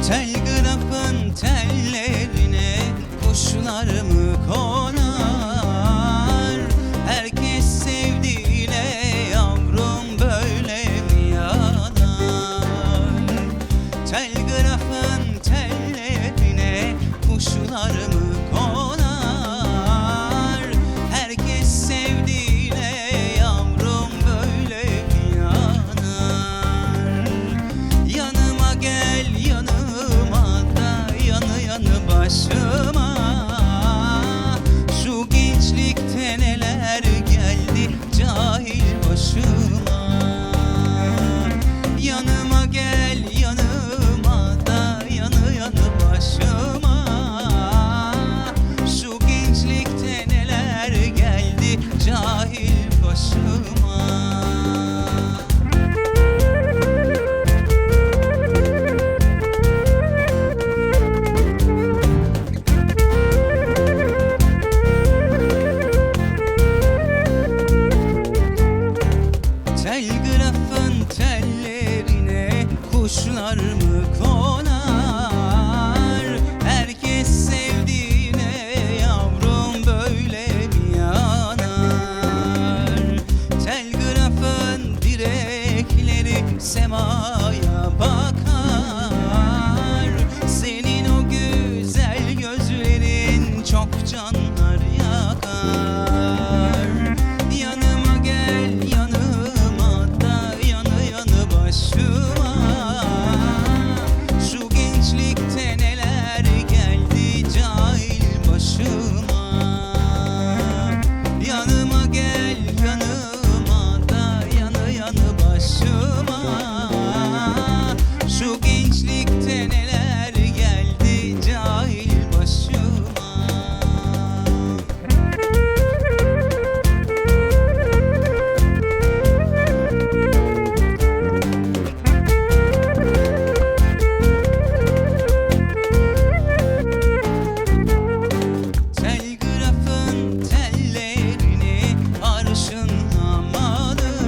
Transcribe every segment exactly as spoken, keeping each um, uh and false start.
Telgrafın tellerine kuşlar mı konar? Herkes sevdiğine yavrum böyle mi yanar? Telgrafın tellerine kuşlar mı konar? Herkes sevdiğine yavrum böyle mi yanar? Yanıma gel yanıma da yanı yanı başıma. Şu gençlikte neler geldi cahil başıma. Yanıma gel yanıma da yanı yanı başıma. Şu gençlikte neler geldi cahil başıma. Telgrafın tellerine kuşlar mı konar? Herkes sevdiğine yavrum böyle mi yanar? Telgrafın direkleri semaya bakar. Senin o güzel gözlerin çok canlar yakar. Yanıma gel yanıma da yanı yanı başıma. Şu gençlikte neler geldi cahil başıma. Yanıma gel yanıma da yanı yanı başıma. Şu gençlikte neler geldi cahil başıma. Telgrafın tellerini arşınlamalı.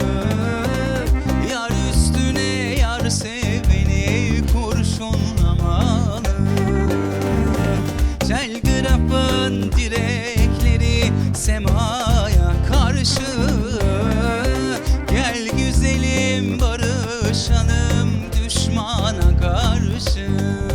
Yar üstüne yar seveni kurşunlamalı. Telgrafın direkleri semaya karşı. Gel güzelim barışalım düşmana karşı.